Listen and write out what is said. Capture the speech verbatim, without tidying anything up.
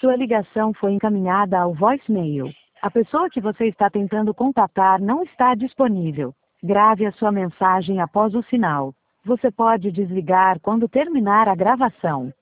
Sua ligação foi encaminhada ao voicemail. A pessoa que você está tentando contatar não está disponível. Grave a sua mensagem após o sinal. Você pode desligar quando terminar a gravação.